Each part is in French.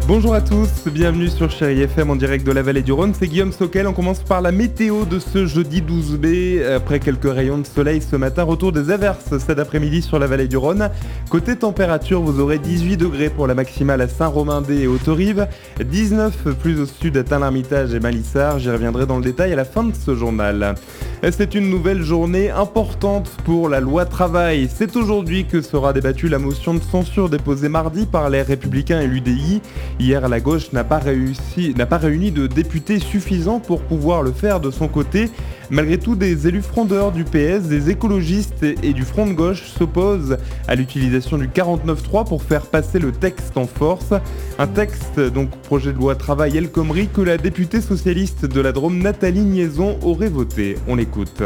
Bonjour à tous, bienvenue sur Chérie FM en direct de la vallée du Rhône, c'est Guillaume Soquel. On commence par la météo de ce jeudi 12 mai. Après quelques rayons de soleil ce matin, retour des averses cet après-midi sur la vallée du Rhône. Côté température, vous aurez 18 degrés pour la maximale à Saint-Romain-des et Haute-Rive, 19 plus au sud à Tain-l'Hermitage et Malissard. J'y reviendrai dans le détail à la fin de ce journal. C'est une nouvelle journée importante pour la loi travail. C'est aujourd'hui que sera débattue la motion de censure déposée mardi par les Républicains et l'UDI. Hier, la gauche n'a pas réuni de députés suffisants pour pouvoir le faire de son côté. Malgré tout, des élus frondeurs du PS, des écologistes et du Front de gauche s'opposent à l'utilisation du 49.3 pour faire passer le texte en force. Un texte, donc projet de loi travail El Khomri, que la députée socialiste de la Drôme Nathalie Niaison aurait voté. On l'écoute.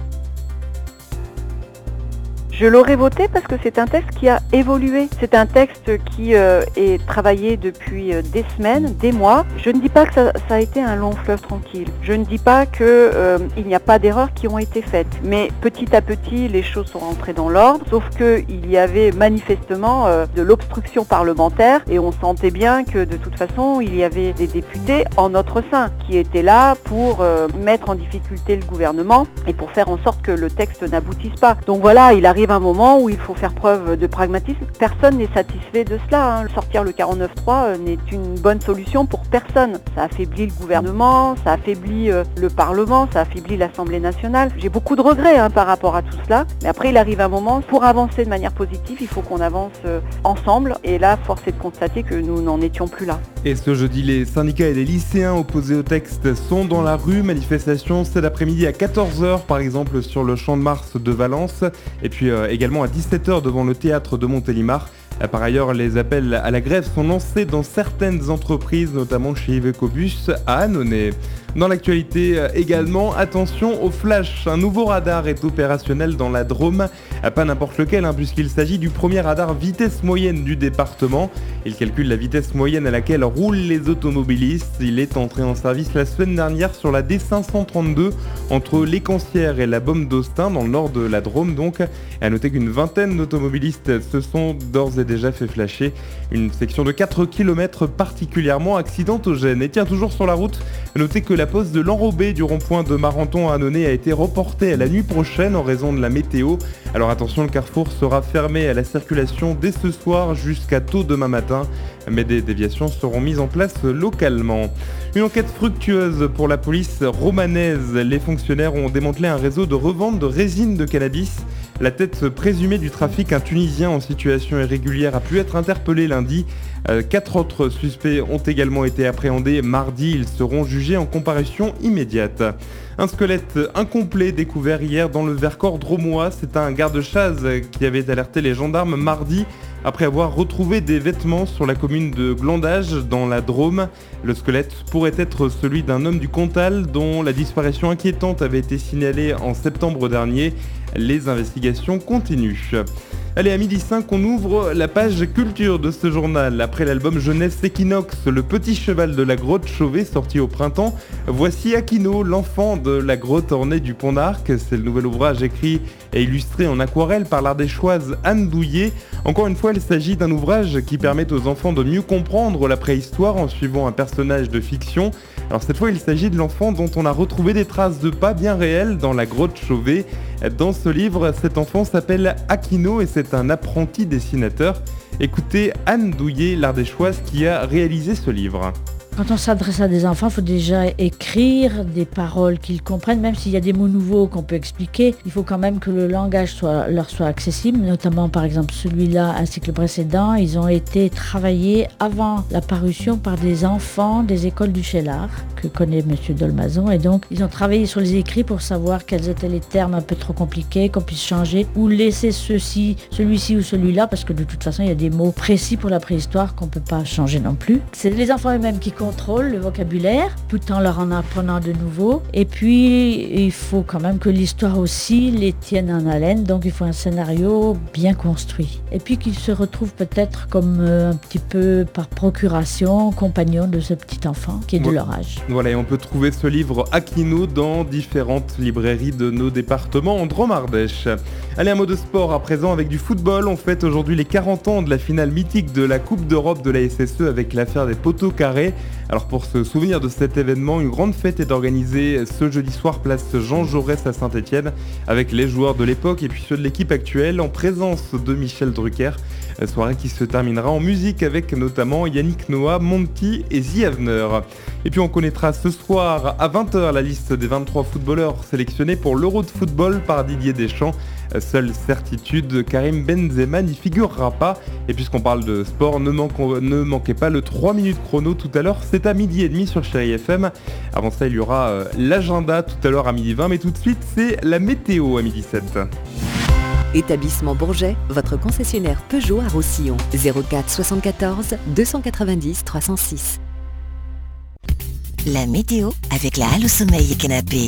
Je l'aurais voté parce que c'est un texte qui a évolué. C'est un texte qui est travaillé depuis des semaines, des mois. Je ne dis pas que ça a été un long fleuve tranquille. Je ne dis pas qu'il n'y a pas d'erreurs qui ont été faites. Mais petit à petit, les choses sont rentrées dans l'ordre. Sauf qu'il y avait manifestement de l'obstruction parlementaire et on sentait bien que de toute façon, il y avait des députés en notre sein qui étaient là pour mettre en difficulté le gouvernement et pour faire en sorte que le texte n'aboutisse pas. Donc voilà, il arrive un moment où il faut faire preuve de pragmatisme. Personne n'est satisfait de cela. Sortir le 49.3 n'est une bonne solution pour personne. Ça affaiblit le gouvernement, ça affaiblit le Parlement, ça affaiblit l'Assemblée nationale. J'ai beaucoup de regrets par rapport à tout cela. Mais après, il arrive un moment, pour avancer de manière positive, il faut qu'on avance ensemble. Et là, force est de constater que nous n'en étions plus là. Et ce jeudi, les syndicats et les lycéens opposés au texte sont dans la rue. Manifestation cet après-midi à 14h, par exemple, sur le Champ de Mars de Valence. Et puis également à 17h devant le théâtre de Montélimar. Par ailleurs, les appels à la grève sont lancés dans certaines entreprises, notamment chez Iveco Bus à Annonay. Dans l'actualité également, attention au flash. Un nouveau radar est opérationnel dans la Drôme. Pas n'importe lequel, puisqu'il s'agit du premier radar vitesse moyenne du département. Il calcule la vitesse moyenne à laquelle roulent les automobilistes. Il est entré en service la semaine dernière sur la D532 entre l'Écancière et la Baume d'Austin, dans le nord de la Drôme donc. À noter qu'une vingtaine d'automobilistes se sont d'ores et déjà fait flasher. Une section de 4 km particulièrement accidentogène. Et tiens, toujours sur la route, notez que la pause de l'enrobé du rond-point de Marenton à Annonay a été reportée à la nuit prochaine en raison de la météo. Alors attention, le carrefour sera fermé à la circulation dès ce soir jusqu'à tôt demain matin, mais des déviations seront mises en place localement. Une enquête fructueuse pour la police romanaise. Les fonctionnaires ont démantelé un réseau de revente de résine de cannabis. La tête présumée du trafic, un Tunisien en situation irrégulière, a pu être interpellé lundi. 4 autres suspects ont également été appréhendés. Mardi, ils seront jugés en comparution immédiate. Un squelette incomplet découvert hier dans le Vercors drômois. C'est un garde-chasse qui avait alerté les gendarmes mardi après avoir retrouvé des vêtements sur la commune de Glandage dans la Drôme. Le squelette pourrait être celui d'un homme du Cantal dont la disparition inquiétante avait été signalée en septembre dernier. Les investigations continuent. Allez, à 12h05, on ouvre la page culture de ce journal. Après l'album Jeunesse Equinox, le petit cheval de la grotte Chauvet sorti au printemps, voici Aquino, l'enfant de la grotte ornée du Pont d'Arc. C'est le nouvel ouvrage écrit et illustré en aquarelle par l'ardéchoise Anne Douillet. Encore une fois, il s'agit d'un ouvrage qui permet aux enfants de mieux comprendre la préhistoire en suivant un personnage de fiction. Alors cette fois, il s'agit de l'enfant dont on a retrouvé des traces de pas bien réelles dans la grotte Chauvet. Dans ce livre, cet enfant s'appelle Aquino et c'est un apprenti dessinateur. Écoutez Anne Douillet, l'ardéchoise, qui a réalisé ce livre. Quand on s'adresse à des enfants, il faut déjà écrire des paroles qu'ils comprennent, même s'il y a des mots nouveaux qu'on peut expliquer. Il faut quand même que le langage leur soit accessible, notamment par exemple celui-là ainsi que le précédent. Ils ont été travaillés avant la parution par des enfants des écoles du Cheylard, que connaît M. Dolmazon. Et donc, ils ont travaillé sur les écrits pour savoir quels étaient les termes un peu trop compliqués, qu'on puisse changer ou laisser celui-ci ou celui-là, parce que de toute façon, il y a des mots précis pour la préhistoire qu'on ne peut pas changer non plus. C'est les enfants eux-mêmes qui contrôlent le vocabulaire tout en leur en apprenant de nouveau. Et puis, il faut quand même que l'histoire aussi les tienne en haleine, donc il faut un scénario bien construit. Et puis qu'ils se retrouvent peut-être comme un petit peu par procuration, compagnons de ce petit enfant qui est de leur âge. Voilà, et on peut trouver ce livre Aquino dans différentes librairies de nos départements en Drôme-Ardèche. Allez, un mot de sport à présent avec du football. On fête aujourd'hui les 40 ans de la finale mythique de la Coupe d'Europe de la SSE avec l'affaire des poteaux carrés. Alors pour se souvenir de cet événement, une grande fête est organisée ce jeudi soir place Jean Jaurès à Saint-Étienne avec les joueurs de l'époque et puis ceux de l'équipe actuelle en présence de Michel Drucker. Soirée qui se terminera en musique avec notamment Yannick Noah, Monty et The Avener. Et puis on connaîtra ce soir à 20h la liste des 23 footballeurs sélectionnés pour l'Euro de football par Didier Deschamps. Seule certitude, Karim Benzema n'y figurera pas. Et puisqu'on parle de sport, ne manquez pas le 3 minutes chrono tout à l'heure, c'est à 12h30 sur Chérie FM. Avant ça, il y aura l'agenda tout à l'heure à 12h20, mais tout de suite, c'est la météo à 12h07. Établissement Bourget, votre concessionnaire Peugeot à Roussillon. 04 74 290 306. La météo avec la Halle au Sommeil et Canapé.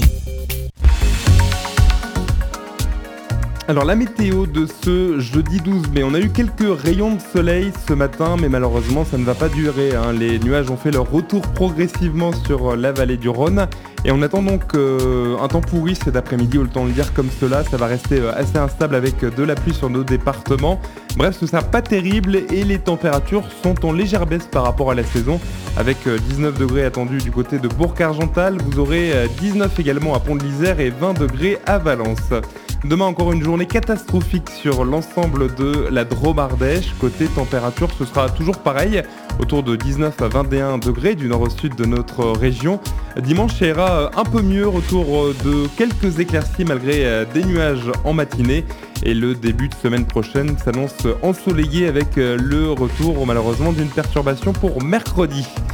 Alors la météo de ce jeudi 12 mai, on a eu quelques rayons de soleil ce matin, mais malheureusement ça ne va pas durer. Les nuages ont fait leur retour progressivement sur la vallée du Rhône. Et on attend donc un temps pourri cet après-midi, autant le dire comme cela, ça va rester assez instable avec de la pluie sur nos départements. Bref, ce sera pas terrible et les températures sont en légère baisse par rapport à la saison, avec 19 degrés attendus du côté de Bourg-Argental, vous aurez 19 également à Pont-de-l'Isère et 20 degrés à Valence. Demain, encore une journée catastrophique sur l'ensemble de la Drôme-Ardèche. Côté température, ce sera toujours pareil, autour de 19 à 21 degrés du nord au sud de notre région. Dimanche, ça ira un peu mieux, retour de quelques éclaircies malgré des nuages en matinée. Et le début de semaine prochaine s'annonce ensoleillé avec le retour malheureusement d'une perturbation pour mercredi.